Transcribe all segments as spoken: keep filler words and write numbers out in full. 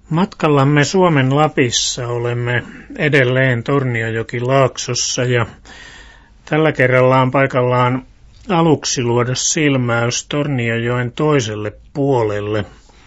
Matkallamme Suomen Lapissa olemme edelleen Tornionjokilaaksossa ja tällä kerralla on paikallaan aluksi luoda silmäys Tornionjoen toiselle puolelle.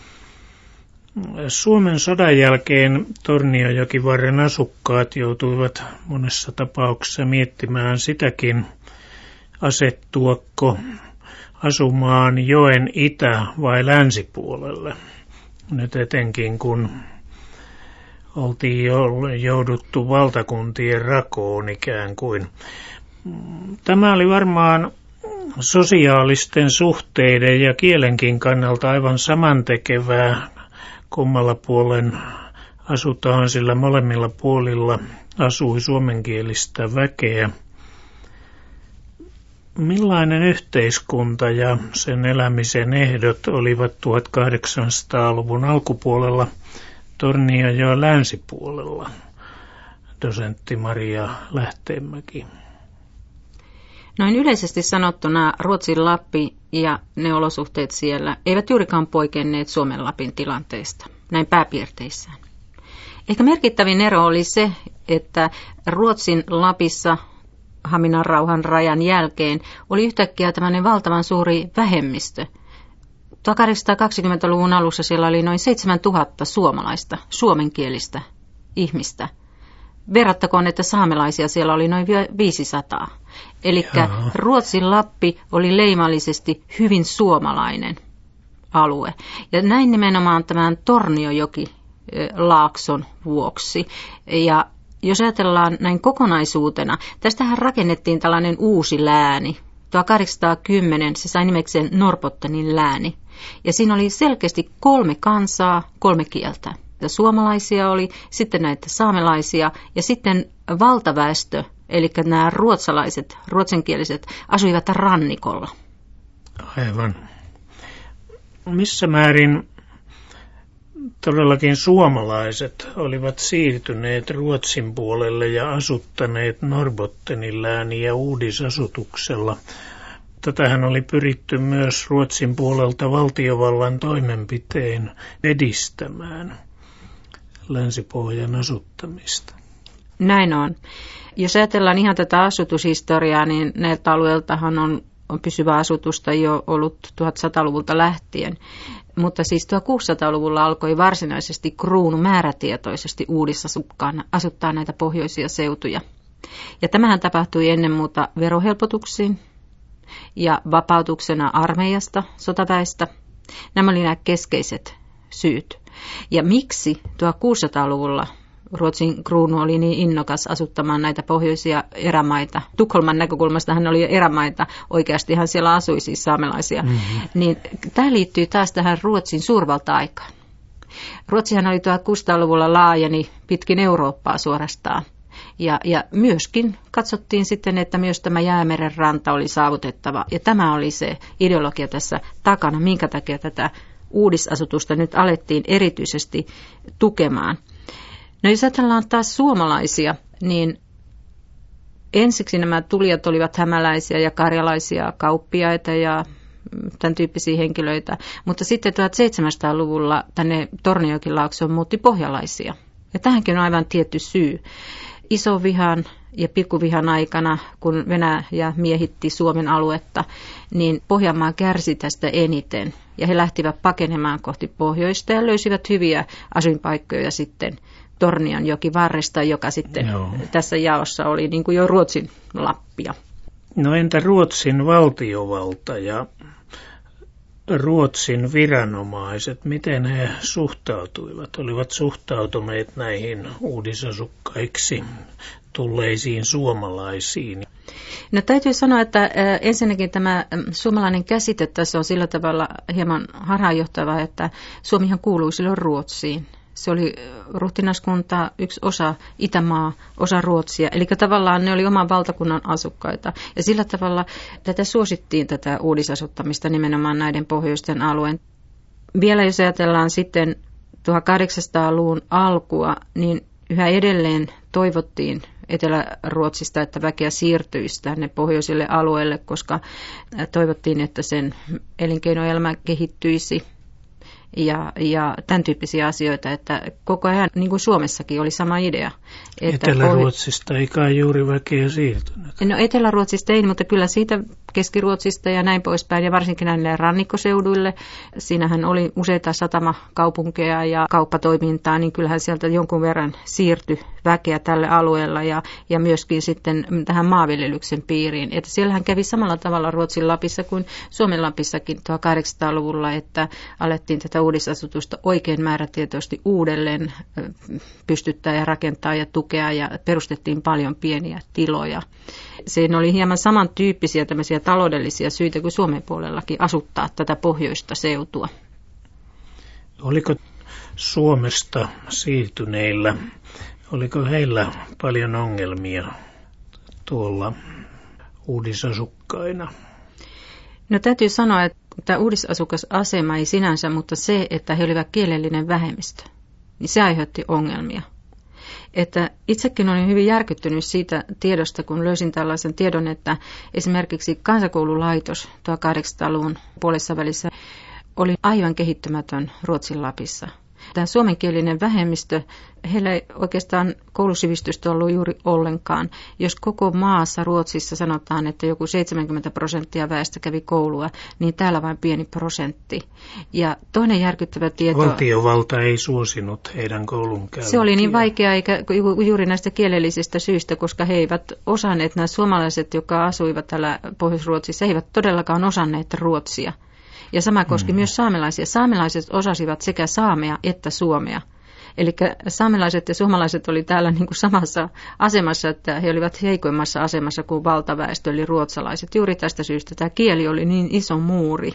Suomen sodan jälkeen Tornionjokivarren asukkaat joutuivat monessa tapauksessa miettimään sitäkin, asettuako asumaan joen itä- vai länsipuolelle. Nyt etenkin kun oltiin jouduttu valtakuntien rakoon ikään kuin. Tämä oli varmaan sosiaalisten suhteiden ja kielenkin kannalta aivan samantekevää, kummalla puolen asutaan, sillä molemmilla puolilla asui suomenkielistä väkeä. Millainen yhteiskunta ja sen elämisen ehdot olivat tuhatkahdeksansataaluvun alkupuolella Tornionjoen länsipuolella? Dosentti Maria Lähteenmäki. Noin yleisesti sanottuna Ruotsin Lappi ja ne olosuhteet siellä eivät juurikaan poikenneet Suomen Lapin tilanteesta, näin pääpiirteissään. Ehkä merkittävin ero oli se, että Ruotsin Lapissa Haminan rauhan rajan jälkeen oli yhtäkkiä tämmöinen valtavan suuri vähemmistö. tuhatkahdeksansataakaksikymmentäluvun alussa siellä oli noin seitsemäntuhatta suomalaista, suomenkielistä ihmistä. Verrattakoon, että saamelaisia siellä oli noin viisisataa. Eli Ruotsin Lappi oli leimallisesti hyvin suomalainen alue. Ja näin nimenomaan tämän Tornionjoki-laakson vuoksi. Ja jos ajatellaan näin kokonaisuutena, tästähän rakennettiin tällainen uusi lääni. tuhatkahdeksansataakymmenen se sai nimekseen Norrbottenin lääni. Ja siinä oli selkeästi kolme kansaa, kolme kieltä. Suomalaisia oli, sitten näitä saamelaisia ja sitten valtaväestö, eli nämä ruotsalaiset, ruotsinkieliset, asuivat rannikolla. Aivan. Missä määrin todellakin suomalaiset olivat siirtyneet Ruotsin puolelle ja asuttaneet Norrbottenin lääniä uudisasutuksella? Tätähän oli pyritty myös Ruotsin puolelta valtiovallan toimenpitein edistämään Länsi-Pohjan asuttamista. Näin on. Jos ajatellaan ihan tätä asutushistoriaa, niin näiltä alueiltahan on, on pysyvää asutusta jo ollut tuhatsataluvulta lähtien. Mutta siis tuhatkuusisataaluvulla alkoi varsinaisesti kruunu määrätietoisesti uudisasukkaan asuttaa näitä pohjoisia seutuja. Ja tämähän tapahtui ennen muuta verohelpotuksiin ja vapautuksena armeijasta, sotaväestä. Nämä olivat nämä keskeiset syyt. Ja miksi tuhatkuusisataaluvulla Ruotsin kruunu oli niin innokas asuttamaan näitä pohjoisia erämaita? Tukholman näkökulmasta hän oli erämaita, oikeastihan siellä asui siis saamelaisia. Mm-hmm. Niin tämä liittyy taas tähän Ruotsin suurvalta-aikaan. Ruotsihan oli tuhatkuusisataaluvulla laajeni pitkin Eurooppaa suorastaan. Ja, ja myöskin katsottiin sitten, että myös tämä Jäämeren ranta oli saavutettava. Ja tämä oli se ideologia tässä takana, minkä takia tätä uudisasutusta nyt alettiin erityisesti tukemaan. No jos ajatellaan taas suomalaisia, niin ensiksi nämä tulijat olivat hämäläisiä ja karjalaisia kauppiaita ja tämän tyyppisiä henkilöitä. Mutta sitten tuhatseitsemänsataaluvulla tänne Tornionjokilaaksoon muutti pohjalaisia. Ja tähänkin on aivan tietty syy. Isovihan ja pikkuvihan aikana, kun Venäjä miehitti Suomen aluetta, niin Pohjanmaa kärsi tästä eniten. Ja he lähtivät pakenemaan kohti pohjoista ja löysivät hyviä asuinpaikkoja sitten Tornionjokivarresta, joka sitten Joo. tässä jaossa oli niin kuin jo Ruotsin Lappia. No entä Ruotsin valtiovalta ja Ruotsin viranomaiset, miten he suhtautuivat? Olivat suhtautuneet näihin uudisasukkaiksi tulleisiin suomalaisiin? No täytyy sanoa, että ensinnäkin tämä suomalainen käsite tässä on sillä tavalla hieman harhaanjohtava, että Suomihan kuului silloin Ruotsiin. Se oli ruhtinaskunta, yksi osa Itämaa, osa Ruotsia. Eli tavallaan ne oli oman valtakunnan asukkaita. Ja sillä tavalla tätä suosittiin, tätä uudisasuttamista nimenomaan näiden pohjoisten alueen. Vielä jos ajatellaan sitten tuhatkahdeksansataaluvun alkua, niin yhä edelleen toivottiin Etelä-Ruotsista, että väkeä siirtyisi tänne pohjoisille alueille, koska toivottiin, että sen elinkeinoelämä kehittyisi. ja, ja tämän tyyppisiä asioita, että koko ajan, niin kuin Suomessakin, oli sama idea. Etelä-Ruotsista ei kai juuri väkeä siirtynyt. No Etelä-Ruotsista ei, mutta kyllä siitä Keski-Ruotsista ja näin poispäin, ja varsinkin näille rannikkoseuduille. Siinähän oli useita satamakaupunkeja ja kauppatoimintaa, niin kyllähän sieltä jonkun verran siirtyi väkeä tälle alueella ja, ja myöskin sitten tähän maanviljelyksen piiriin. Että siellähän kävi samalla tavalla Ruotsin Lapissa kuin Suomen Lapissakin tuhatkahdeksansataaluvulla, että alettiin tätä uudisasutusta oikein määrätietoisesti uudelleen pystyttää ja rakentaa ja tukea ja perustettiin paljon pieniä tiloja. Siinä oli hieman samantyyppisiä tämmöisiä taloudellisia syitä kuin Suomen puolellakin asuttaa tätä pohjoista seutua. Oliko Suomesta siirtyneillä, oliko heillä paljon ongelmia tuolla uudisasukkaina? No täytyy sanoa, että tämä uudisasukasasema ei sinänsä, mutta se, että he olivat kielellinen vähemmistö, niin se aiheutti ongelmia. Että itsekin olin hyvin järkyttynyt siitä tiedosta, kun löysin tällaisen tiedon, että esimerkiksi kansakoululaitos tuhatkahdeksansataaluvun puolessa välissä oli aivan kehittymätön Ruotsin Lapissa. Tämä suomenkielinen vähemmistö, heillä ei oikeastaan koulusivistystä ollut juuri ollenkaan. Jos koko maassa Ruotsissa sanotaan, että joku seitsemänkymmentä prosenttia väestä kävi koulua, niin täällä vain pieni prosentti. Ja toinen järkyttävä tieto... Valtiovalta ei suosinut heidän koulunkäyntiä. Se oli niin vaikea eikä juuri näistä kielellisistä syistä, koska he eivät osanneet, nämä suomalaiset, jotka asuivat täällä Pohjois-Ruotsissa, eivät todellakaan osanneet ruotsia. Ja sama koski mm. myös saamelaisia. Saamelaiset osasivat sekä saamea että suomea. Eli saamelaiset ja suomalaiset oli täällä niin kuin samassa asemassa, että he olivat heikoimmassa asemassa kuin valtaväestö, eli ruotsalaiset. Juuri tästä syystä tämä kieli oli niin iso muuri.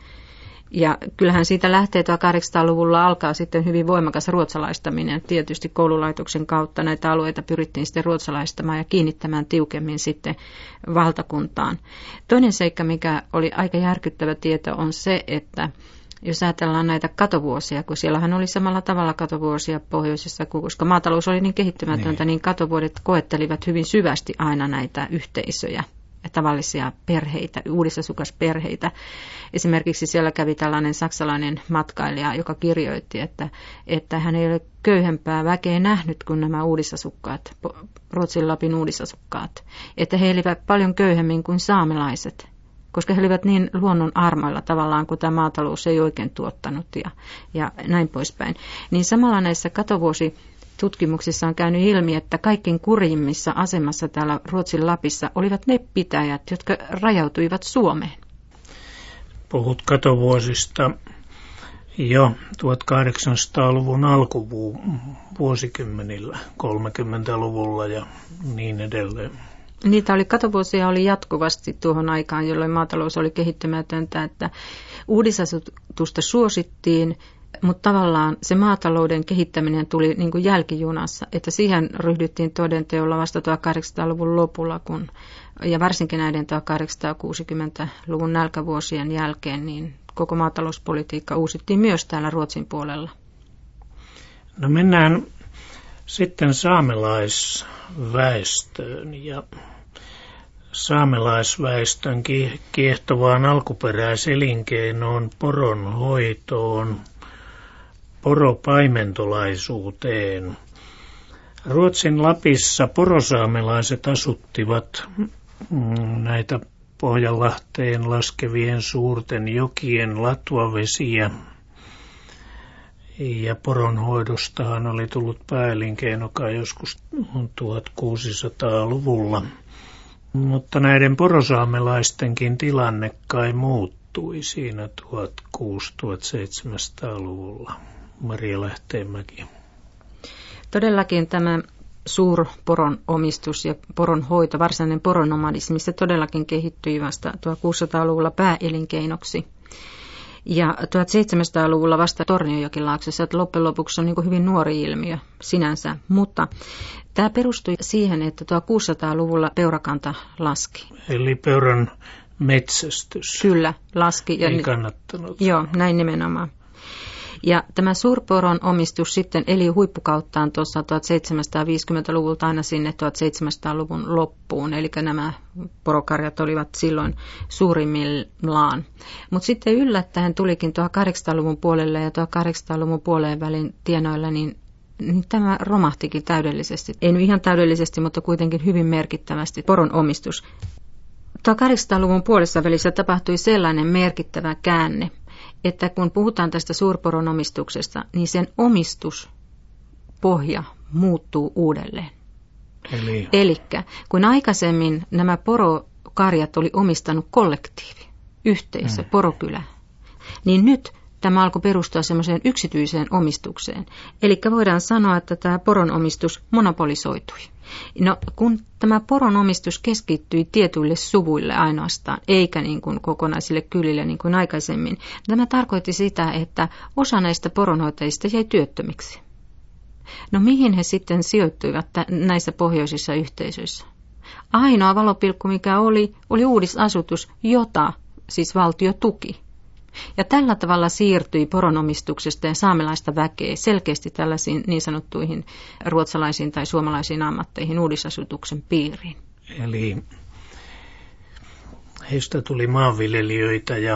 Ja kyllähän siitä lähtee tuhatkahdeksansataaluvulla alkaa sitten hyvin voimakas ruotsalaistaminen. Tietysti koululaitoksen kautta näitä alueita pyrittiin sitten ruotsalaistamaan ja kiinnittämään tiukemmin sitten valtakuntaan. Toinen seikka, mikä oli aika järkyttävä tieto, on se, että jos ajatellaan näitä katovuosia, kun siellähän oli samalla tavalla katovuosia pohjoisessa, koska maatalous oli niin kehittymätöntä, niin, niin katovuodet koettelivat hyvin syvästi aina näitä yhteisöjä. Tavallisia perheitä, uudisasukasperheitä. Esimerkiksi siellä kävi tällainen saksalainen matkailija, joka kirjoitti, että, että hän ei ole köyhempää väkeä nähnyt kuin nämä uudisasukkaat, Ruotsin Lapin uudisasukkaat. Että he elivät paljon köyhemmin kuin saamelaiset, koska he olivat niin luonnon armoilla tavallaan, kun tämä maatalous ei oikein tuottanut ja, ja näin poispäin. Niin samalla näissä katovuosi tutkimuksissa on käynyt ilmi, että kaikkein kurjimmissa asemassa täällä Ruotsin Lapissa olivat ne pitäjät, jotka rajautuivat Suomeen. Puhut katovuosista jo tuhatkahdeksansataaluvun alkuvuosikymmenillä, kolmekymmentäluvulla ja niin edelleen. Niitä oli, katovuosia oli jatkuvasti tuohon aikaan, jolloin maatalous oli kehittymätöntä, että uudisasutusta suosittiin. Mutta tavallaan se maatalouden kehittäminen tuli niin kuin jälkijunassa, että siihen ryhdyttiin todenteolla vasta tuhatkahdeksansataaluvun lopulla, kun, ja varsinkin näiden tuhatkahdeksansataakuusikymmentäluvun nälkävuosien jälkeen, niin koko maatalouspolitiikka uusittiin myös täällä Ruotsin puolella. No mennään sitten saamelaisväestöön ja saamelaisväestön kiehtovaan alkuperäiselinkeinoon, poronhoitoon, poropaimentolaisuuteen. Ruotsin Lapissa porosaamelaiset asuttivat näitä Pohjanlahteen laskevien suurten jokien latuavesiä. Ja poronhoidostahan oli tullut pääelinkeino kai joskus tuhatkuusisataaluvulla. Mutta näiden porosaamelaistenkin tilanne kai muuttui siinä tuhatkuusisataa-tuhatseitsemänsataaluvulla. Maria Lähteenmäki. Todellakin tämä suurporon omistus ja poron hoito, varsinainen poronomadismi, se todellakin kehittyi vasta tuhatkuusisataaluvulla pääelinkeinoksi. Ja tuhatseitsemänsataaluvulla vasta Tornionjokilaaksossa, että loppujen lopuksi on niin kuin hyvin nuori ilmiö sinänsä, mutta tämä perustui siihen, että tuhatkuusisataaluvulla peurakanta laski. Eli peuran metsästys. Kyllä, laski. Ei ja kannattanut. Joo, näin nimenomaan. Ja tämä suurporon omistus sitten eli huippukauttaan tuossa tuhatseitsemänsataaviisikymmentäluvulta aina sinne tuhatseitsemänsataaluvun loppuun, eli nämä porokarjat olivat silloin suurimmillaan. Mutta sitten yllättäen tulikin tuhatkahdeksansataaluvun puolelle ja tuhatkahdeksansataaluvun puoleen välin tienoilla, niin niin tämä romahtikin täydellisesti. Ei nyt ihan täydellisesti, mutta kuitenkin hyvin merkittävästi poron omistus. tuhatkahdeksansataaluvun puolessa välissä tapahtui sellainen merkittävä käänne, että kun puhutaan tästä suurporon omistuksesta, niin sen omistuspohja muuttuu uudelleen. Eli Elikkä kun aikaisemmin nämä porokarjat oli omistanut kollektiivi, yhteisö, mm. porokylä, niin nyt tämä alkoi perustua semmoiseen yksityiseen omistukseen. Eli voidaan sanoa, että tämä poron omistus monopolisoitui. No, kun tämä poron omistus keskittyi tietyille suvuille ainoastaan, eikä niin kuin kokonaisille kylille niin kuin aikaisemmin, tämä tarkoitti sitä, että osa näistä poronhoitajista jäi työttömiksi. No mihin he sitten sijoittuivat näissä pohjoisissa yhteisöissä? Ainoa valopilkku, mikä oli, oli uudisasutus, jota siis valtio tuki. Ja tällä tavalla siirtyi poronomistuksesta ja saamelaista väkeä selkeästi tällaisiin niin sanottuihin ruotsalaisiin tai suomalaisiin ammatteihin uudisasutuksen piiriin. Eli heistä tuli maanviljelijöitä ja,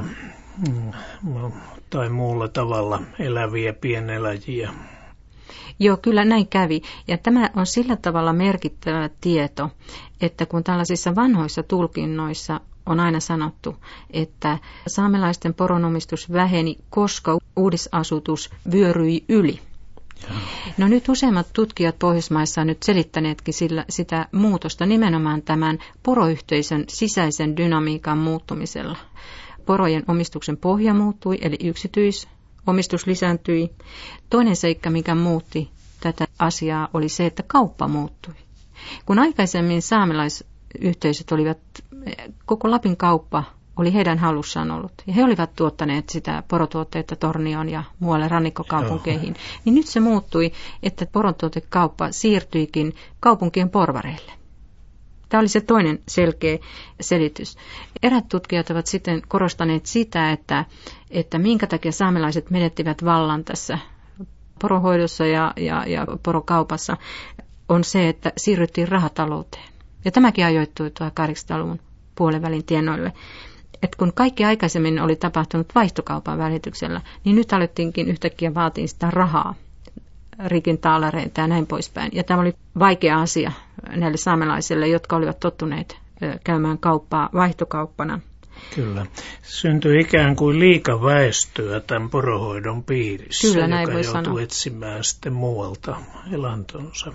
tai muulla tavalla eläviä pieneläjiä. Joo, kyllä näin kävi. Ja tämä on sillä tavalla merkittävä tieto, että kun tällaisissa vanhoissa tulkinnoissa on aina sanottu, että saamelaisten poronomistus väheni, koska uudisasutus vyöryi yli. No nyt useimmat tutkijat Pohjoismaissa on nyt selittäneetkin sillä, sitä muutosta nimenomaan tämän poroyhteisön sisäisen dynamiikan muuttumisella. Porojen omistuksen pohja muuttui, eli yksityisomistus lisääntyi. Toinen seikka, mikä muutti tätä asiaa, oli se, että kauppa muuttui. Kun aikaisemmin saamelaisyhteisöt olivat, koko Lapin kauppa oli heidän halussaan ollut. Ja he olivat tuottaneet sitä porotuotteita Tornioon ja muualle rannikkokaupunkeihin. Joo. Niin nyt se muuttui, että porotuotekauppa siirtyikin kaupunkien porvareille. Tämä oli se toinen selkeä selitys. Erät tutkijat ovat sitten korostaneet sitä, että, että minkä takia saamelaiset menettivät vallan tässä porohoidossa ja, ja, ja porokaupassa, on se, että siirryttiin rahatalouteen. Ja tämäkin ajoittui tuhatkahdeksansataaluvun puolen välin tienoille. Et kun kaikki aikaisemmin oli tapahtunut vaihtokaupan välityksellä, niin nyt alettiinkin yhtäkkiä vaatia sitä rahaa, rikin taalareita ja näin poispäin. Ja tämä oli vaikea asia näille saamelaisille, jotka olivat tottuneet käymään kauppaa vaihtokauppana. Kyllä. Syntyi ikään kuin liikaväestöä tämän porohoidon piirissä, Kyllä, näin joka voi joutui sanoa. etsimään sitten muualta elantonsa.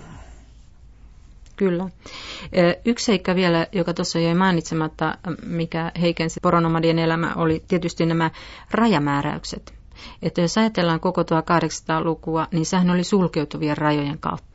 Kyllä. Yksi seikka vielä, joka tuossa jäi mainitsematta, mikä heikensi poronomadien elämä, oli tietysti nämä rajamääräykset. Että jos ajatellaan koko tuhatkahdeksansataalukua, niin sehän oli sulkeutuvien rajojen kautta.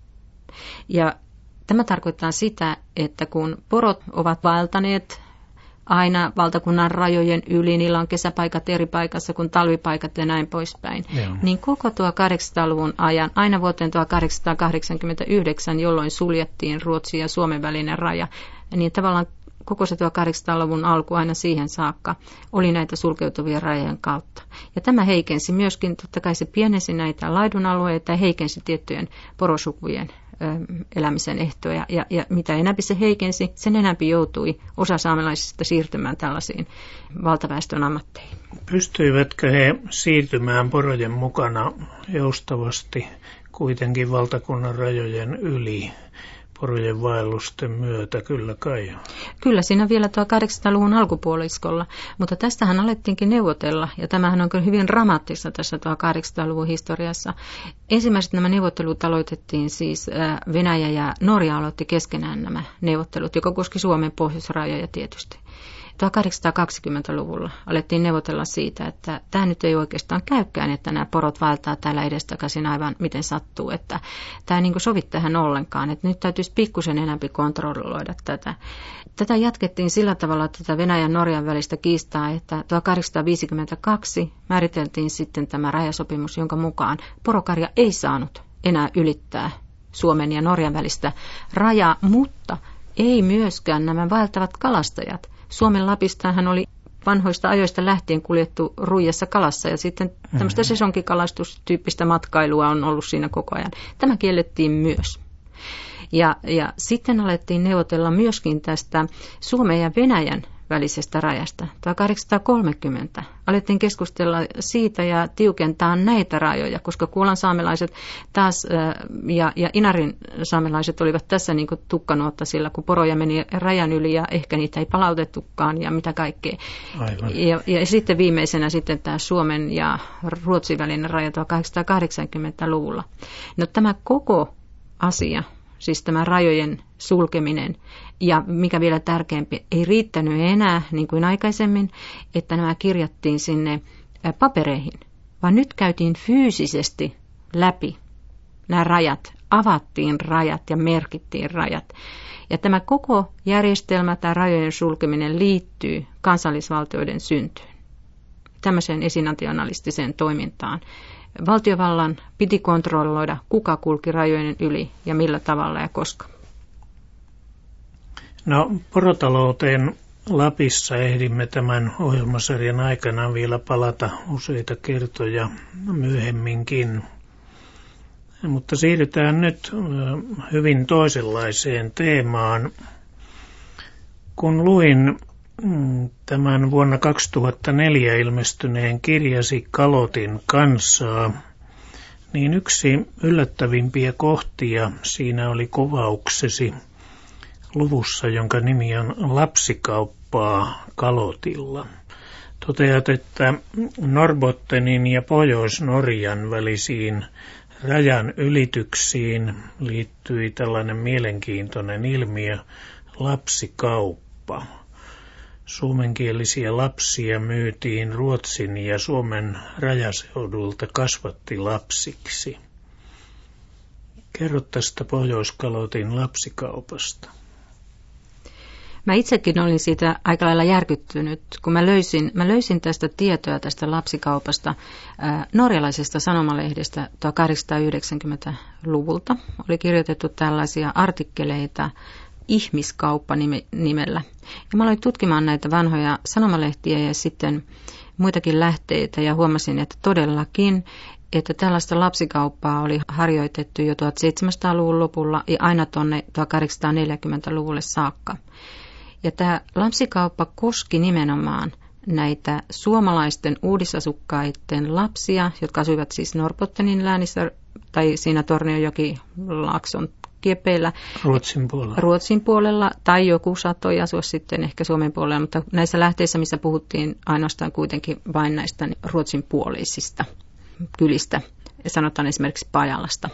Ja tämä tarkoittaa sitä, että kun porot ovat vaeltaneet aina valtakunnan rajojen yli, niillä on kesäpaikat eri paikassa kuin talvipaikat ja näin poispäin, Joo. niin koko tuhatkahdeksansataaluvun ajan, aina vuoteen tuhatkahdeksansataakahdeksankymmentäyhdeksän, jolloin suljettiin Ruotsin ja Suomen välinen raja, niin tavallaan koko se tuhatkahdeksansataaluvun alku aina siihen saakka oli näitä sulkeutuvia rajojen kautta. Ja tämä heikensi myöskin, totta kai se pienensi näitä laidunalueita ja heikensi tiettyjen porosukujen elämisen ehtoja. Ja, ja mitä enämpi se heikensi, sen enämpi joutui osa saamelaisista siirtymään tällaisiin valtaväestön ammatteihin. Pystyivätkö he siirtymään porojen mukana joustavasti kuitenkin valtakunnan rajojen yli porojen vaellusten myötä? Kyllä kai. Kyllä siinä vielä tuhatkahdeksansataaluvun alkupuoliskolla, mutta tästähän alettiinkin neuvotella, ja tämähän on kyllä hyvin dramaattista tässä tuhatkahdeksansataaluvun historiassa. Ensimmäiset nämä neuvottelut aloitettiin siis, Venäjä ja Norja aloitti keskenään nämä neuvottelut, joka koski Suomen pohjoisrajoja tietysti. tuhatkahdeksansataakaksikymmentäluvulla alettiin neuvotella siitä, että tämä nyt ei oikeastaan käykään, että nämä porot vaeltaa täällä edestakaisin aivan miten sattuu, että tämä ei niin kuin sovi tähän ollenkaan, että nyt täytyisi pikkusen enemmän kontrolloida tätä. Tätä jatkettiin sillä tavalla, että tätä Venäjän ja Norjan välistä kiistaa, että tuhatkahdeksansataaviisikymmentäkaksi määriteltiin sitten tämä rajasopimus, jonka mukaan porokarja ei saanut enää ylittää Suomen ja Norjan välistä rajaa, mutta ei myöskään nämä vaeltavat kalastajat. Suomen Lapistahan oli vanhoista ajoista lähtien kuljettu ruijassa kalassa ja sitten tämmöistä mm-hmm. sesonkikalastustyyppistä matkailua on ollut siinä koko ajan. Tämä kiellettiin myös. Ja, ja sitten alettiin neuvotella myöskin tästä Suomen ja Venäjän välisestä rajasta. tuhatkahdeksansataakolmekymmentä alettiin keskustella siitä ja tiukentaa näitä rajoja, koska Kuolan saamelaiset taas ja, ja Inarin saamelaiset olivat tässä niin kuin tukkanuotta sillä, kun poroja meni rajan yli ja ehkä niitä ei palautettukaan ja mitä kaikkea. Ja, ja sitten viimeisenä sitten tämä Suomen ja Ruotsin välinen raja tuhatkahdeksansataakahdeksankymmentäluvulla. No tämä koko asia, siis tämä rajojen sulkeminen ja mikä vielä tärkeämpi, ei riittänyt enää niin kuin aikaisemmin, että nämä kirjattiin sinne papereihin, vaan nyt käytiin fyysisesti läpi nämä rajat, avattiin rajat ja merkittiin rajat. Ja tämä koko järjestelmä, tämä rajojen sulkeminen liittyy kansallisvaltioiden syntyyn, tämmöiseen esinationalistiseen toimintaan. Valtiovallan piti kontrolloida, kuka kulki rajojen yli ja millä tavalla ja koska. No, porotalouteen Lapissa ehdimme tämän ohjelmasarjan aikana vielä palata useita kertoja myöhemminkin. Mutta siirrytään nyt hyvin toisenlaiseen teemaan. Kun luin tämän vuonna kaksituhattaneljä ilmestyneen kirjasi Kalotin kansaa, niin yksi yllättävimpiä kohtia siinä oli kuvauksesi luvussa, jonka nimi on Lapsikauppaa Kalotilla. Toteat, että Norrbottenin ja Pohjois-Norjan välisiin rajan ylityksiin liittyi tällainen mielenkiintoinen ilmiö, lapsikauppa. Suomenkielisiä lapsia myytiin Ruotsin ja Suomen rajaseudulta kasvattilapsiksi. Kerro tästä Pohjois-Kalotin lapsikaupasta. Mä itsekin olin siitä aika lailla järkyttynyt, kun mä löysin, mä löysin tästä tietoa tästä lapsikaupasta ää, norjalaisesta sanomalehdestä tuhatkahdeksansataayhdeksänkymmentäluvulta. Oli kirjoitettu tällaisia artikkeleita ihmiskauppa-nimellä. Ja mä aloin tutkimaan näitä vanhoja sanomalehtiä ja sitten muitakin lähteitä ja huomasin, että todellakin, että tällaista lapsikauppaa oli harjoitettu jo tuhatseitsemänsataaluvun lopulla ja aina tuonne tuhatkahdeksansataaneljäkymmentäluvulle saakka. Ja tämä lapsikauppa koski nimenomaan näitä suomalaisten uudisasukkaiden lapsia, jotka asuivat siis Norrbottenin läänissä tai siinä Tornionjoki-laakson kiepeillä. Ruotsin puolella. Ruotsin puolella, tai joku saattoi asua sitten ehkä Suomen puolella, mutta näissä lähteissä, missä puhuttiin ainoastaan kuitenkin vain näistä ruotsin puoleisista kylistä, sanotaan esimerkiksi Pajalasta.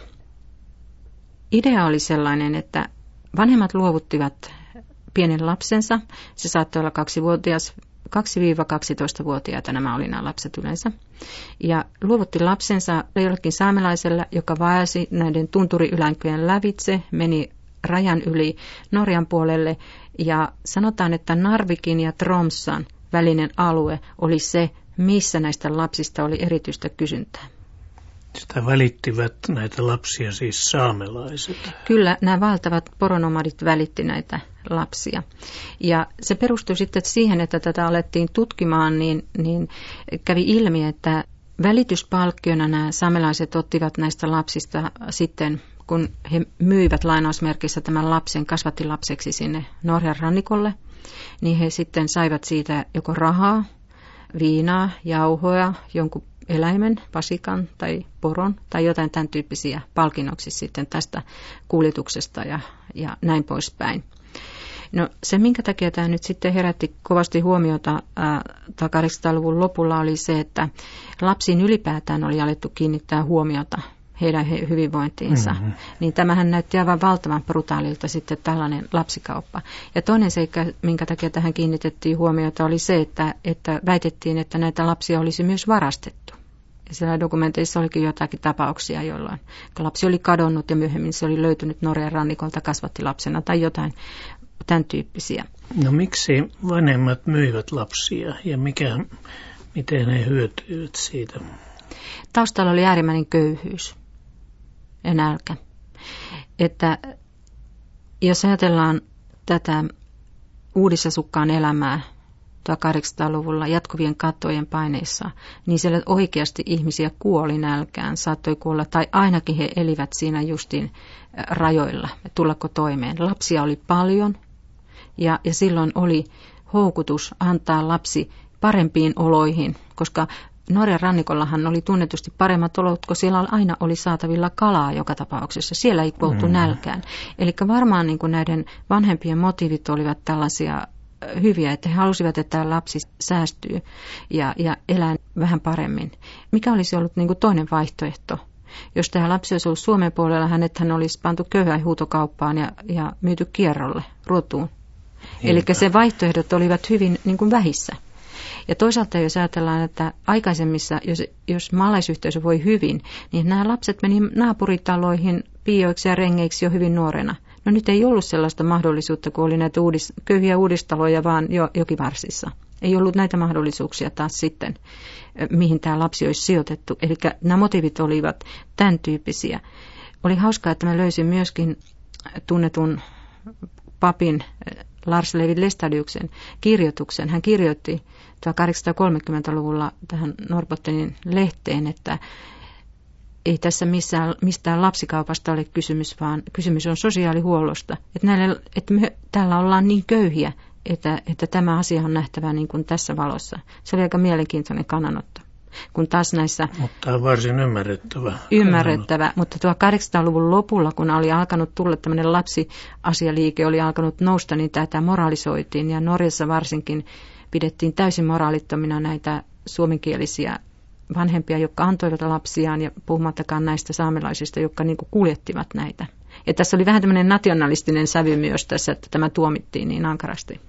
Idea oli sellainen, että vanhemmat luovuttivat pienen lapsensa, se saattoi olla kaksivuotias, kaksi-kaksitoistavuotiaita nämä oli nämä lapset yleensä, ja luovutti lapsensa jollekin saamelaiselle, joka vaelsi näiden tunturiylänköjen lävitse, meni rajan yli Norjan puolelle, ja sanotaan, että Narvikin ja Tromsan välinen alue oli se, missä näistä lapsista oli erityistä kysyntää. Sitä välittivät näitä lapsia siis saamelaiset. Kyllä, nämä valtavat poronomadit välitti näitä lapsia. Ja se perustui sitten siihen, että tätä alettiin tutkimaan, niin, niin kävi ilmi, että välityspalkkiona nämä saamelaiset ottivat näistä lapsista sitten, kun he myivät lainausmerkissä tämän lapsen kasvattilapseksi sinne Norjan rannikolle, niin he sitten saivat siitä joko rahaa, viinaa, jauhoja, jonkun eläimen, vasikan tai poron tai jotain tämän tyyppisiä palkinnoksi sitten tästä kuljetuksesta ja, ja näin poispäin. No se, minkä takia tämä nyt sitten herätti kovasti huomiota tuhatkahdeksansataaluvun lopulla oli se, että lapsiin ylipäätään oli alettu kiinnittää huomiota heidän hyvinvointiinsa. Mm-hmm. Niin tämähän näytti aivan valtavan brutaalilta sitten tällainen lapsikauppa. Ja toinen seikka, minkä takia tähän kiinnitettiin huomiota, oli se, että, että väitettiin, että näitä lapsia olisi myös varastettu. Ja siellä dokumenteissa olikin jotakin tapauksia, jolloin lapsi oli kadonnut ja myöhemmin se oli löytynyt Norjan rannikolta kasvattilapsena tai jotain tämän tyyppisiä. No miksi vanhemmat myivät lapsia ja mikä, miten he hyötyivät siitä? Taustalla oli äärimmäinen köyhyys ja nälkä. Että jos ajatellaan tätä uudisasukkaan elämää tuhatkahdeksansataaluvulla jatkuvien kattojen paineissa, niin siellä oikeasti ihmisiä kuoli nälkään, saattoi kuolla, tai ainakin he elivät siinä justin rajoilla, tullako toimeen. Lapsia oli paljon, ja, ja silloin oli houkutus antaa lapsi parempiin oloihin, koska Norjan rannikollahan oli tunnetusti paremmat olot, kun siellä aina oli saatavilla kalaa joka tapauksessa. Siellä ei kuoltu mm. nälkään. Eli varmaan niin kuin näiden vanhempien motiivit olivat tällaisia hyviä, että he halusivat, että tämä lapsi säästyy ja, ja elää vähän paremmin. Mikä olisi ollut niin kuin toinen vaihtoehto? Jos tämä lapsi olisi ollut Suomen puolella, hänet hän olisi pantu köyhäinhuutokauppaan ja, ja myyty kierrolle, ruotuun. Eli se vaihtoehdot olivat hyvin niin kuin vähissä. Ja toisaalta jos ajatellaan, että aikaisemmissa, jos, jos maalaisyhteisö voi hyvin, niin nämä lapset meni naapuritaloihin piioiksi ja rengeiksi jo hyvin nuorena. No nyt ei ollut sellaista mahdollisuutta, kun oli näitä uudis, köyhiä uudistaloja vaan jo jokivarsissa. Ei ollut näitä mahdollisuuksia taas sitten, mihin tämä lapsi olisi sijoitettu. Eli nämä motiivit olivat tämän tyyppisiä. Oli hauskaa, että mä löysin myöskin tunnetun papin Lars Levi Lestadiuksen kirjoituksen. Hän kirjoitti tuhatkahdeksansataakolmekymmentäluvulla tähän Norrbottenin lehteen, että ei tässä missään, mistään lapsikaupasta ole kysymys, vaan kysymys on sosiaalihuollosta. Että, näille, että me täällä ollaan niin köyhiä, että, että tämä asia on nähtävä niin kuin tässä valossa. Se oli aika mielenkiintoinen kannanotto. Kun taas näissä, mutta on varsin ymmärrettävä. Ymmärrettävä, mutta tuhatkahdeksansataaluvun lopulla, kun oli alkanut tulla tämmöinen lapsiasialiike, oli alkanut nousta, niin tätä moralisoitiin. Ja Norjassa varsinkin pidettiin täysin moraalittomina näitä suomenkielisiä vanhempia, jotka antoivat lapsiaan, ja puhumattakaan näistä saamelaisista, jotka niin kuin kuljettivat näitä. Ja tässä oli vähän tämmöinen nationalistinen sävy myös tässä, että tämä tuomittiin niin ankarasti.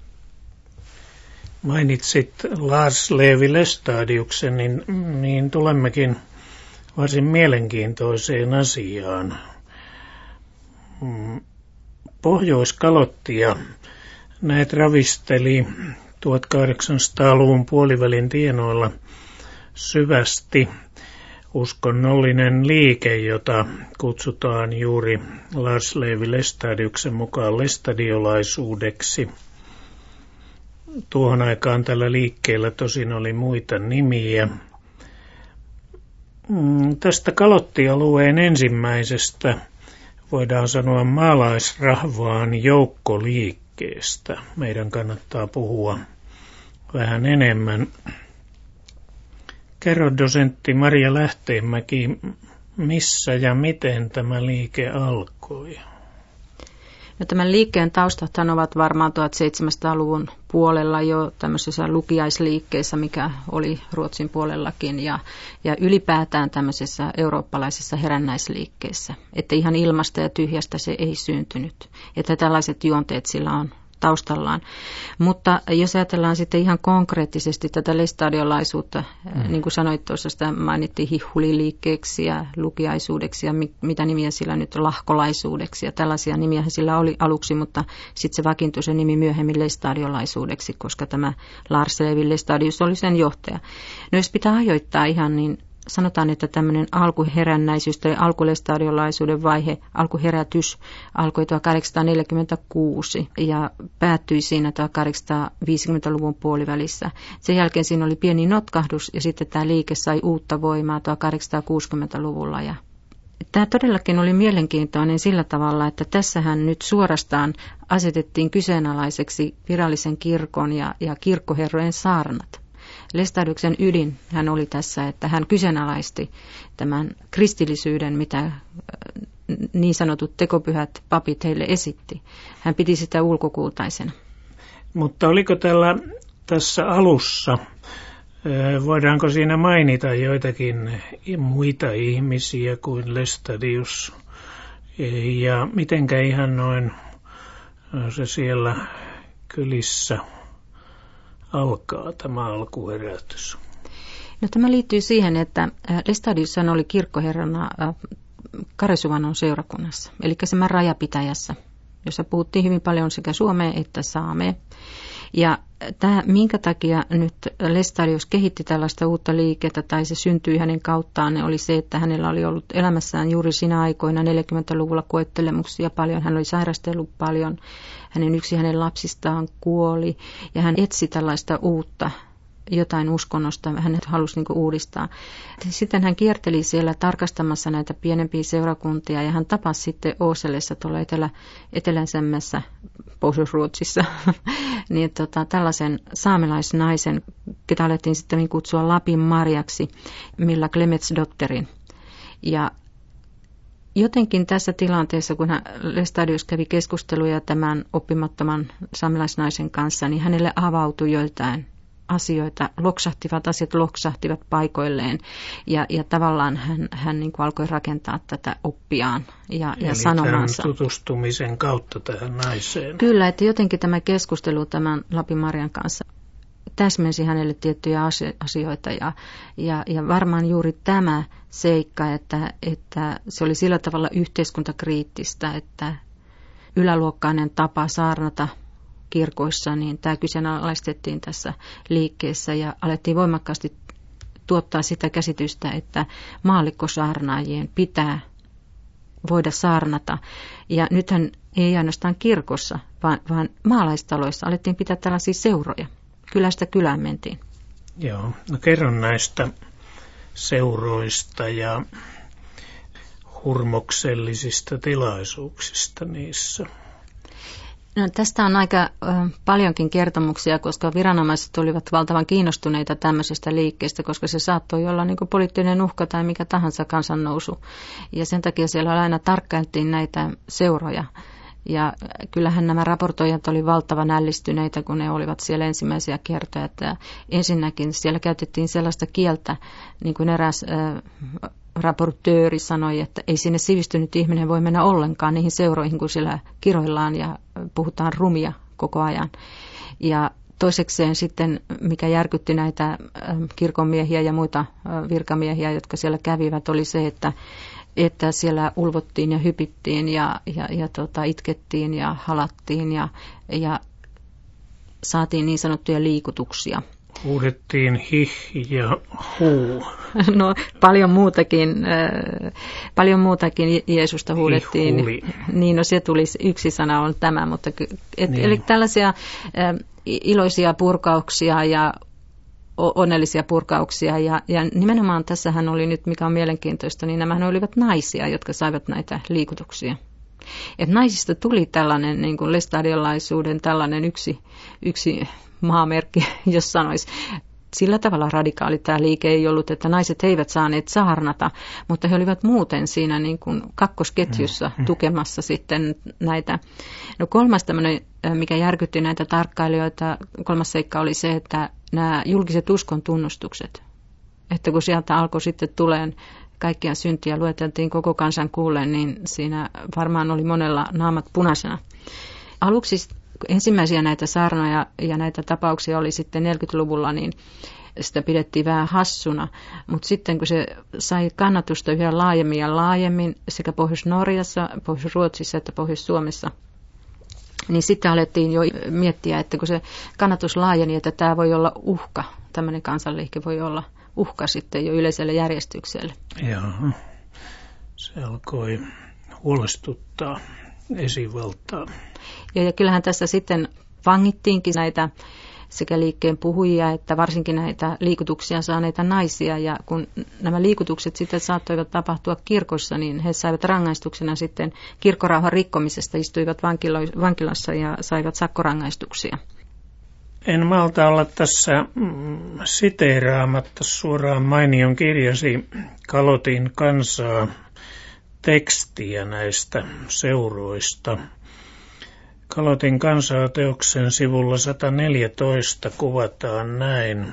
Mainitsit Lars Levi Lestadiuksen, niin, niin tulemmekin varsin mielenkiintoiseen asiaan. Pohjoiskalottia näet ravisteli tuhatkahdeksansataaluvun puolivälin tienoilla syvästi uskonnollinen liike, jota kutsutaan juuri Lars Levi Lestadiuksen mukaan lestadiolaisuudeksi. Tuohon aikaan tällä liikkeellä tosin oli muita nimiä. Tästä kalottialueen ensimmäisestä voidaan sanoa maalaisrahvaan joukkoliikkeestä. Meidän kannattaa puhua vähän enemmän. Kerro dosentti Maria Lähteenmäki, missä ja miten tämä liike alkoi? No, tämän liikkeen taustathan ovat varmaan tuhatseitsemänsataaluvun puolella jo tämmöisessä lukiaisliikkeessä, mikä oli Ruotsin puolellakin, ja, ja ylipäätään tämmöisessä eurooppalaisessa herännäisliikkeessä. Että ihan ilmasta ja tyhjästä se ei syntynyt. Että tällaiset juonteet sillä on taustallaan. Mutta jos ajatellaan sitten ihan konkreettisesti tätä lestadiolaisuutta, mm. niin kuin sanoit tuossa, sitä mainittiin hihhuliliikkeeksi ja lukiaisuudeksi ja mit, mitä nimiä sillä nyt lahkolaisuudeksi ja tällaisia nimiä sillä oli aluksi, mutta sitten se vakiintui se nimi myöhemmin lestadiolaisuudeksi, koska tämä Lars Levi Lestadius oli sen johtaja. No jos pitää ajoittaa ihan, niin sanotaan, että tämmöinen alkuherännäisyys tai alkulestadiolaisuuden vaihe, alkuherätys alkoi tuhatkahdeksansataaneljäkymmentäkuusi ja päättyi siinä tuhatkahdeksansataaviisikymmentäluvun puolivälissä. Sen jälkeen siinä oli pieni notkahdus ja sitten tämä liike sai uutta voimaa tuhatkahdeksansataakuusikymmentäluvulla. Ja tämä todellakin oli mielenkiintoinen sillä tavalla, että tässähän nyt suorastaan asetettiin kyseenalaiseksi virallisen kirkon ja, ja kirkkoherrojen saarnat. Lestadiuksen ydin hän oli tässä, että hän kyseenalaisti tämän kristillisyyden, mitä niin sanotut tekopyhät papit heille esitti. Hän piti sitä ulkokultaisena. Mutta oliko tällä tässä alussa, voidaanko siinä mainita joitakin muita ihmisiä kuin Lestadius? Ja mitenkä ihan noin se siellä kylissä alkaa tämä alkuherätys? No, tämä liittyy siihen, että Lestadius oli kirkkoherrana Karesuvannon seurakunnassa, eli sen rajapitäjässä, jossa puhuttiin hyvin paljon sekä suomea että saamea. Ja tämä, minkä takia nyt Lestadius kehitti tällaista uutta liikettä, tai se syntyi hänen kauttaan, ne oli se, että hänellä oli ollut elämässään juuri siinä aikoina neljäkymmentäluvulla koettelemuksia paljon. Hän oli sairastellut paljon, hänen yksi hänen lapsistaan kuoli, ja hän etsi tällaista uutta jotain uskonnosta, hän halusi niin kuin uudistaa. Sitten hän kierteli siellä tarkastamassa näitä pienempiä seurakuntia, ja hän tapasi sitten Åselessa tuolla etelä, eteläisemmässä Pohjois-Ruotsissa niin, tota, tällaisen saamelaisnaisen, ketä alettiin sitten kutsua Lapin Marjaksi, Milla Klemetsdotterin. Ja jotenkin tässä tilanteessa, kun hän, Lestadius kävi keskusteluja tämän oppimattoman saamelaisnaisen kanssa, niin hänelle avautui joitain asioita, loksahtivat asiat loksahtivat paikoilleen, ja, ja tavallaan hän, hän niin kuin alkoi rakentaa tätä oppiaan ja, ja sanomansa. Eli tutustumisen kautta tähän naiseen. Kyllä, että jotenkin tämä keskustelu tämän Lapin Marjan kanssa täsmensi hänelle tiettyjä asioita, ja, ja, ja varmaan juuri tämä seikka, että, että se oli sillä tavalla yhteiskuntakriittistä, että yläluokkainen tapa saarnata kirkoissa, niin tämä kyseenalaistettiin tässä liikkeessä ja alettiin voimakkaasti tuottaa sitä käsitystä, että maallikkosaarnaajien pitää voida saarnata. Ja nythän ei ainoastaan kirkossa, vaan, vaan maalaistaloissa alettiin pitää tällaisia seuroja. Kylästä kylään mentiin. Joo, no kerron näistä seuroista ja hurmoksellisista tilaisuuksista niissä. No, tästä on aika äh, paljonkin kertomuksia, koska viranomaiset olivat valtavan kiinnostuneita tämmöisestä liikkeestä, koska se saattoi olla niin kuin poliittinen uhka tai mikä tahansa kansannousu. Ja sen takia siellä aina tarkkailtiin näitä seuroja. Ja kyllähän nämä raportoijat oli valtavan ällistyneitä, kun ne olivat siellä ensimmäisiä kertoja. Että ensinnäkin siellä käytettiin sellaista kieltä, niin kuin eräs äh, raportööri sanoi, että ei sinne sivistynyt ihminen voi mennä ollenkaan niihin seuroihin, kun siellä kiroillaan ja puhutaan rumia koko ajan. Ja toisekseen sitten, mikä järkytti näitä kirkonmiehiä ja muita virkamiehiä, jotka siellä kävivät, oli se, että, että siellä ulvottiin ja hypittiin ja, ja, ja tota, itkettiin ja halattiin ja, ja saatiin niin sanottuja liikutuksia. Huudettiin hih ja huu. No paljon muutakin, äh, paljon muutakin Jeesusta huudettiin. Hihuli. Niin, no se tuli, yksi sana on tämä, mutta et, niin. Eli tällaisia äh, iloisia purkauksia ja onnellisia purkauksia. Ja, ja nimenomaan tässähän oli nyt, mikä on mielenkiintoista, niin nämähän olivat naisia, jotka saivat näitä liikutuksia. Et naisista tuli tällainen niin kuin lestadiolaisuuden tällainen yksi, yksi maamerkki, jos sanoisi. Sillä tavalla radikaali tämä liike ei ollut, että naiset eivät saaneet saarnata, mutta he olivat muuten siinä niin kuin kakkosketjussa tukemassa sitten näitä. No kolmas tämmöinen, mikä järkytti näitä tarkkailijoita, kolmas seikka oli se, että nämä julkiset uskon tunnustukset, että kun sieltä alkoi sitten tuleen kaikkia syntiä, lueteltiin koko kansan kuulleen, niin siinä varmaan oli monella naamat punaisena. Aluksi ensimmäisiä näitä saarnoja ja näitä tapauksia oli sitten neljäkymmentäluvulla, niin sitä pidettiin vähän hassuna. Mutta sitten kun se sai kannatusta yhä laajemmin ja laajemmin sekä Pohjois-Norjassa, Pohjois-Ruotsissa että Pohjois-Suomessa, niin sitten alettiin jo miettiä, että kun se kannatus laajeni, että tämä voi olla uhka, tämmöinen kansanliike voi olla uhka sitten jo yleiselle järjestykselle. Joo, se alkoi huolestuttaa esivaltaa. Ja, ja kyllähän tässä sitten vangittiinkin näitä sekä liikkeen puhujia että varsinkin näitä liikutuksia saaneita naisia. Ja kun nämä liikutukset sitten saattoivat tapahtua kirkossa, niin he saivat rangaistuksena sitten kirkkorauhan rikkomisesta, istuivat vankilo- vankilassa ja saivat sakkorangaistuksia. En malta olla tässä mm, siteeraamatta suoraan mainion kirjasi Kalotin kansaa tekstiä näistä seuroista. Kalotin kansaa teoksen sivulla sata neljätoista kuvataan näin.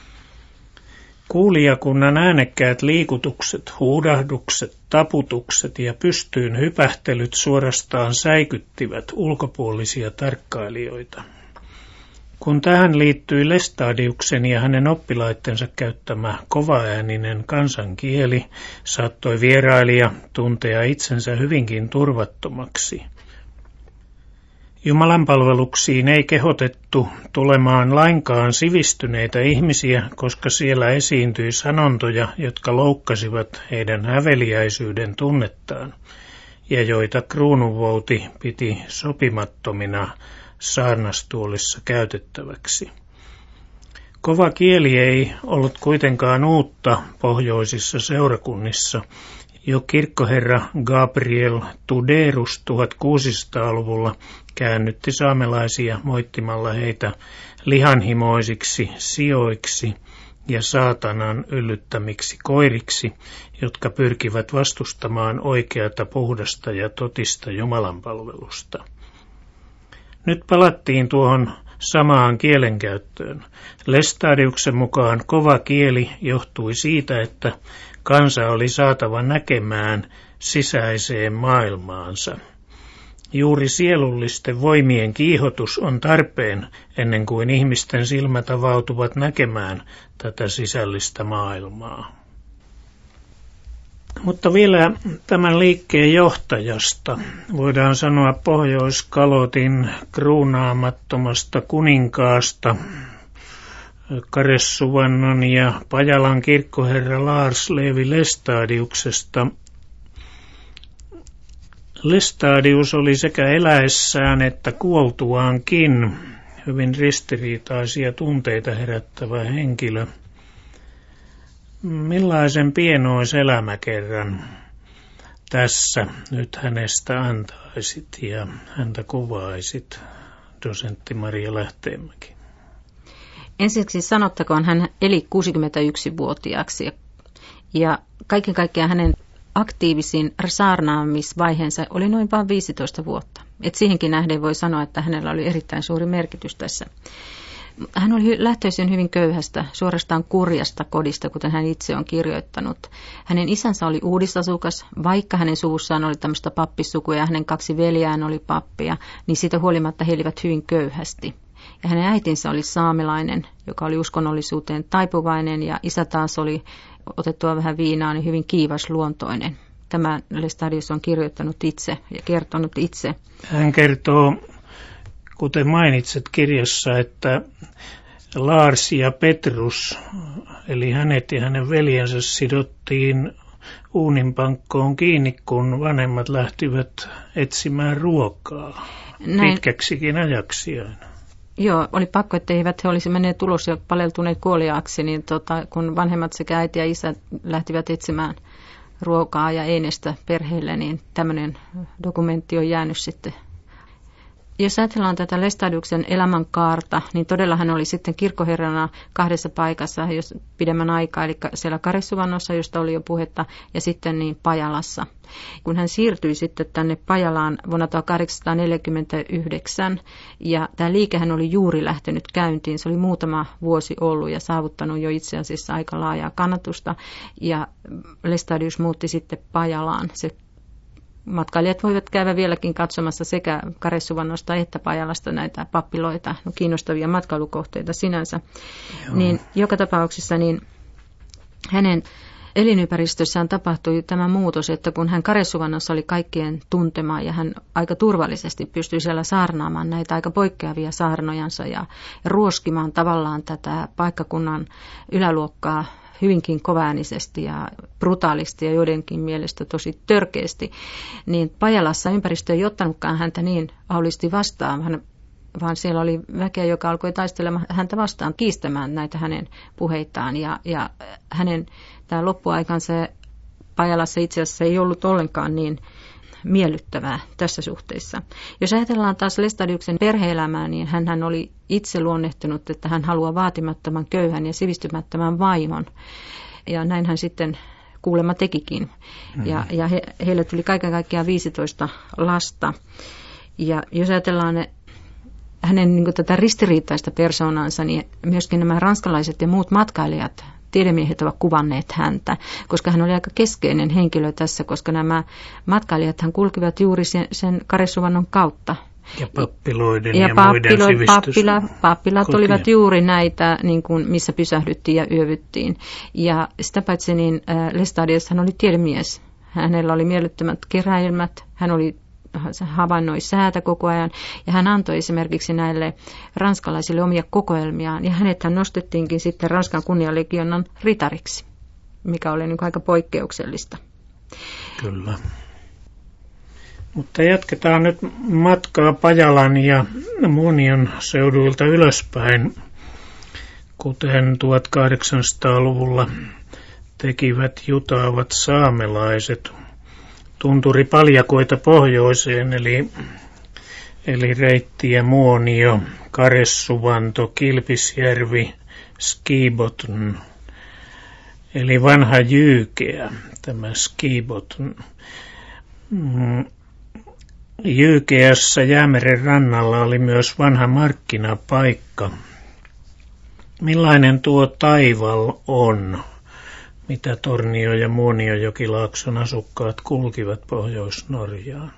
Kuulijakunnan äänekkäät liikutukset, huudahdukset, taputukset ja pystyyn hypähtelyt suorastaan säikyttivät ulkopuolisia tarkkailijoita. Kun tähän liittyi Lestadiuksen ja hänen oppilaittensa käyttämä kovaääninen kansankieli, saattoi vierailija tuntea itsensä hyvinkin turvattomaksi. Jumalanpalveluksiin ei kehotettu tulemaan lainkaan sivistyneitä ihmisiä, koska siellä esiintyi sanontoja, jotka loukkasivat heidän häveliäisyyden tunnettaan, ja joita kruununvouti piti sopimattomina saarnastuolissa käytettäväksi. Kova kieli ei ollut kuitenkaan uutta pohjoisissa seurakunnissa. Jo kirkkoherra Gabriel Tuderus tuhatkuusisataaluvulla käännytti saamelaisia moittimalla heitä lihanhimoisiksi sioiksi ja saatanan yllyttämiksi koiriksi, jotka pyrkivät vastustamaan oikeata, puhdasta ja totista jumalanpalvelusta. Nyt palattiin tuohon samaan kielenkäyttöön. Lestadiuksen mukaan kova kieli johtui siitä, että kansa oli saatava näkemään sisäiseen maailmaansa. Juuri sielullisten voimien kiihotus on tarpeen ennen kuin ihmisten silmät avautuvat näkemään tätä sisällistä maailmaa. Mutta vielä tämän liikkeen johtajasta voidaan sanoa Pohjois-Kalotin kruunaamattomasta kuninkaasta, Karesuvannon ja Pajalan kirkkoherra Lars Levi Lestadiuksesta. Lestadius oli sekä eläessään että kuoltuaankin hyvin ristiriitaisia tunteita herättävä henkilö. Millaisen pienoiselämäkerran tässä nyt hänestä antaisit ja häntä kuvaisit, dosentti Maria Lähteenmäki? Ensiksi sanottakoon, hän eli kuusikymmentäyksivuotiaaksi ja kaiken kaikkiaan hänen aktiivisin saarnaamisvaiheensa oli noin vain viisitoista vuotta. Et siihenkin nähden voi sanoa, että hänellä oli erittäin suuri merkitys tässä. Hän oli lähtöisin hyvin köyhästä, suorastaan kurjasta kodista, kuten hän itse on kirjoittanut. Hänen isänsä oli uudisasukas, vaikka hänen suvussaan oli tämmöistä pappisukua ja hänen kaksi veljään oli pappia, niin siitä huolimatta he elivät hyvin köyhästi. Ja hänen äitinsä oli saamelainen, joka oli uskonnollisuuteen taipuvainen, ja isä taas oli otettua vähän viinaa, niin hyvin kiivasluontoinen. Tämä Lestadius on kirjoittanut itse ja kertonut itse. Hän kertoo, kuten mainitset kirjassa, että Lars ja Petrus, eli hänet ja hänen veljensä, sidottiin uuninpankkoon kiinni, kun vanhemmat lähtivät etsimään ruokaa Näin. pitkäksikin ajaksi aina. Joo, oli pakko, että eivät he olisi menneet ulos ja paleltuneet kuoliaaksi, niin tota, kun vanhemmat sekä äiti ja isä lähtivät etsimään ruokaa ja einestä perheelle, niin tämmöinen dokumentti on jäänyt sitten. Jos ajatellaan tätä Lestadiuksen elämänkaarta, niin todella hän oli sitten kirkkoherrana kahdessa paikassa jos pidemmän aikaa, eli siellä Karesuvannossa, josta oli jo puhetta, ja sitten niin Pajalassa. Kun hän siirtyi sitten tänne Pajalaan vuonna tuhatkahdeksansataaneljäkymmentäyhdeksän, ja tämä liikehän oli juuri lähtenyt käyntiin, se oli muutama vuosi ollut ja saavuttanut jo itse asiassa aika laajaa kannatusta, ja Lestadius muutti sitten Pajalaan. Se matkailijat voivat käydä vieläkin katsomassa sekä Karesuvannosta että Pajalasta näitä pappiloita, no kiinnostavia matkailukohteita sinänsä. Niin joka tapauksessa niin hänen elinympäristössään tapahtui tämä muutos, että kun hän Karesuvannossa oli kaikkien tuntema ja hän aika turvallisesti pystyi siellä saarnaamaan näitä aika poikkeavia saarnojansa ja, ja ruoskimaan tavallaan tätä paikkakunnan yläluokkaa hyvinkin kovaäänisesti ja brutaalisti ja joidenkin mielestä tosi törkeästi, niin Pajalassa ympäristö ei ottanutkaan häntä niin aulisti vastaan, vaan siellä oli väkeä, joka alkoi taistelemaan häntä vastaan, kiistämään näitä hänen puheitaan. Ja, ja hänen tämä loppuaikansa Pajalassa itse asiassa ei ollut ollenkaan niin miellyttävää tässä suhteessa. Jos ajatellaan taas Lestadiuksen perhe-elämää, niin hän oli itse luonnehtunut, että hän haluaa vaatimattoman köyhän ja sivistymättömän vaimon. Ja näin hän sitten kuulemma tekikin. Mm-hmm. Ja, ja he, heille tuli kaiken kaikkiaan viisitoista lasta. Ja jos ajatellaan ne, hänen niin kuin tätä ristiriitaista persoonansa, niin myöskin nämä ranskalaiset ja muut matkailijat, tiedemiehet ovat kuvanneet häntä, koska hän oli aika keskeinen henkilö tässä, koska nämä matkailijat hän kulkivat juuri sen, sen Karesuvannon kautta. Ja pappiloiden ja, ja pappilo, muiden pappila, Pappilat olivat juuri näitä, niin kuin, missä pysähdyttiin ja yövyttiin. Ja sitä paitsi niin äh, Lestadius hän oli tiedemies. Hänellä oli miellyttömät keräilmät, hän oli havainnoi säätä koko ajan, ja hän antoi esimerkiksi näille ranskalaisille omia kokoelmiaan, ja hänethän nostettiinkin sitten Ranskan kunnialegionan ritariksi, mikä oli niin kuin aika poikkeuksellista. Kyllä. Mutta jatketaan nyt matkaa Pajalan ja Muonion seuduilta ylöspäin, kuten tuhatkahdeksansataaluvulla tekivät jutaavat saamelaiset. Tunturi paljakoita pohjoiseen, eli, eli Reitti ja Muonio, Karessuvanto, Kilpisjärvi, Skibotn, eli vanha Jyykeä, tämä Skibotn. Jyykeässä Jäämeren rannalla oli myös vanha markkinapaikka. Millainen tuo taival on, mitä Tornio- ja Muonionjokilaakson asukkaat kulkivat Pohjois-Norjaan?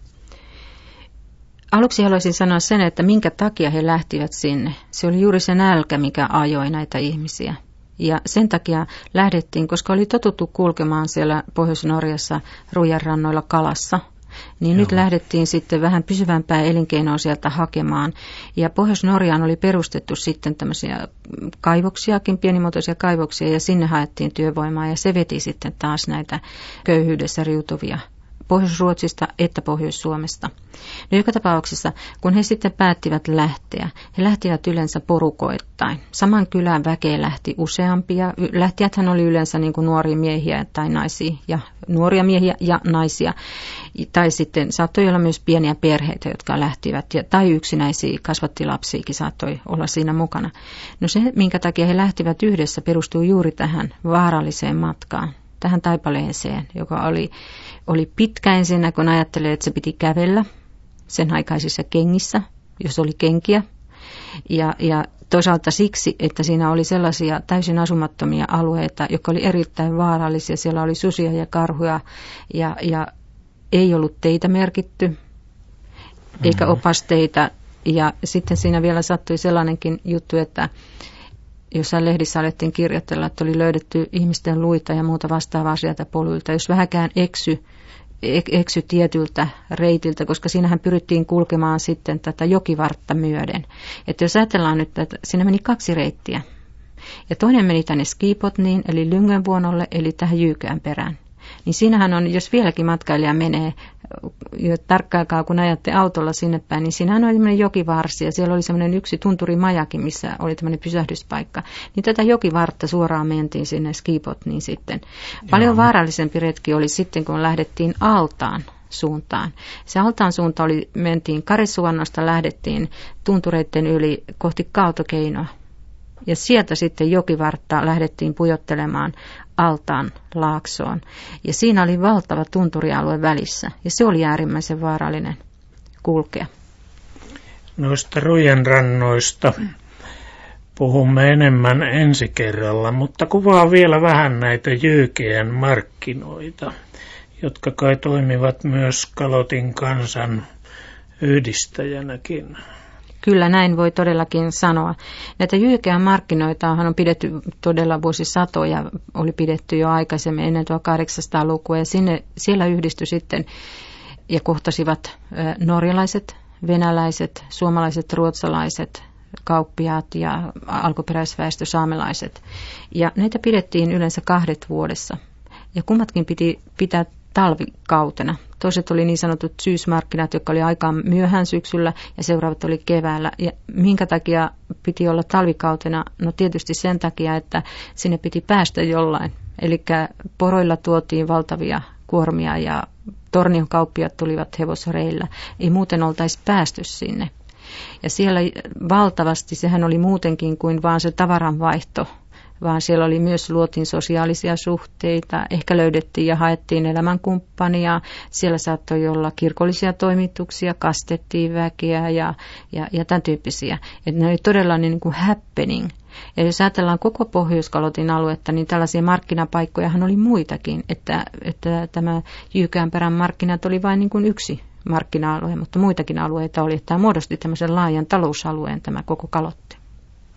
Aluksi haluaisin sanoa sen, että minkä takia he lähtivät sinne. Se oli juuri se nälkä, mikä ajoi näitä ihmisiä. Ja sen takia lähdettiin, koska oli totuttu kulkemaan siellä Pohjois-Norjassa Ruijanrannoilla kalassa. Niin Joo. Nyt lähdettiin sitten vähän pysyvämpää elinkeinoa sieltä hakemaan. Ja Pohjois-Norjaan oli perustettu sitten tämmöisiä kaivoksiakin, pienimuotoisia kaivoksia, ja sinne haettiin työvoimaa, ja se veti sitten taas näitä köyhyydessä riutuvia Pohjois-Ruotsista että Pohjois-Suomesta. No joka tapauksessa, kun he sitten päättivät lähteä, he lähtivät yleensä porukoittain. Saman kylän väkeä lähti useampia. Lähtijäthän oli yleensä niin kuin nuoria miehiä tai naisia, ja nuoria miehiä ja naisia. Tai sitten saattoi olla myös pieniä perheitä, jotka lähtivät, tai yksinäisiä kasvattilapsiakin saattoi olla siinä mukana. No se, minkä takia he lähtivät yhdessä, perustuu juuri tähän vaaralliseen matkaan, tähän taipaleeseen, joka oli, oli pitkä ensinnä, kun ajattelee, että se piti kävellä sen aikaisissa kengissä, jos oli kenkiä. Ja, ja toisaalta siksi, että siinä oli sellaisia täysin asumattomia alueita, jotka oli erittäin vaarallisia. Siellä oli susia ja karhuja, ja, ja ei ollut teitä merkitty, eikä opasteita. Ja sitten siinä vielä sattui sellainenkin juttu, että jossain lehdissä alettiin kirjoitella, että oli löydetty ihmisten luita ja muuta vastaavaa sieltä poluilta. Jos vähäkään eksy, eksy tietyltä reitiltä, koska siinähän pyrittiin kulkemaan sitten tätä jokivartta myöden. Että jos ajatellaan nyt, että siinä meni kaksi reittiä. Ja toinen meni tänne Skibotniin, eli Lyngenvuonolle, eli tähän Jyykään perään. Niin siinähän on, jos vieläkin matkailija menee jo tarkkaikaa, kun ajatte autolla sinne päin, niin siinähän oli tämmöinen jokivarsi, ja siellä oli semmoinen yksi tunturimajakin, missä oli tämmöinen pysähdyspaikka. Niin tätä jokivartta suoraan mentiin sinne Skibotniin sitten. Paljon Joo. vaarallisempi retki oli sitten, kun lähdettiin altaan suuntaan. Se altaan suunta oli, mentiin Karessuvannosta, lähdettiin tuntureiden yli kohti Kautokeinoa. Ja sieltä sitten jokivartta lähdettiin pujottelemaan altaan laaksoon. Ja siinä oli valtava tunturialue välissä. Ja se oli äärimmäisen vaarallinen kulkea. Noista Ruijanrannoista puhumme enemmän ensi kerralla, mutta kuvaa vielä vähän näitä Jyykeän markkinoita, jotka kai toimivat myös Kalotin kansan yhdistäjänäkin. Kyllä näin voi todellakin sanoa. Näitä Jyykeän markkinoitahan on pidetty todella vuosisatoja, oli pidetty jo aikaisemmin ennen tuhatkahdeksansataalukua, ja sinne, siellä yhdistyi sitten ja kohtasivat norjalaiset, venäläiset, suomalaiset, ruotsalaiset, kauppiaat ja alkuperäisväestö saamelaiset. Ja näitä pidettiin yleensä kahdet vuodessa, ja kummatkin piti pitää talvikautena. Toiset oli niin sanotut syysmarkkinat, jotka oli aika myöhään syksyllä, ja seuraavat oli keväällä. Ja minkä takia piti olla talvikautena? No tietysti sen takia, että sinne piti päästä jollain. Eli poroilla tuotiin valtavia kuormia, ja Tornion kauppiaat tulivat hevosreillä. Ei muuten oltaisi päästy sinne. Ja siellä valtavasti, sehän oli muutenkin kuin vaan se tavaranvaihto, vaan siellä oli myös, luotiin sosiaalisia suhteita, ehkä löydettiin ja haettiin elämänkumppania, siellä saattoi olla kirkollisia toimituksia, kastettiin väkeä ja, ja, ja tämän tyyppisiä. Että ne oli todella niin kuin happening. Ja jos ajatellaan koko Pohjois-Kalotin aluetta, niin tällaisia markkinapaikkojahan oli muitakin, että, että tämä Jyykäänperän markkinat oli vain niin kuin yksi markkina-alue, mutta muitakin alueita oli, että tämä muodosti tämmöisen laajan talousalueen tämä koko Kalotti.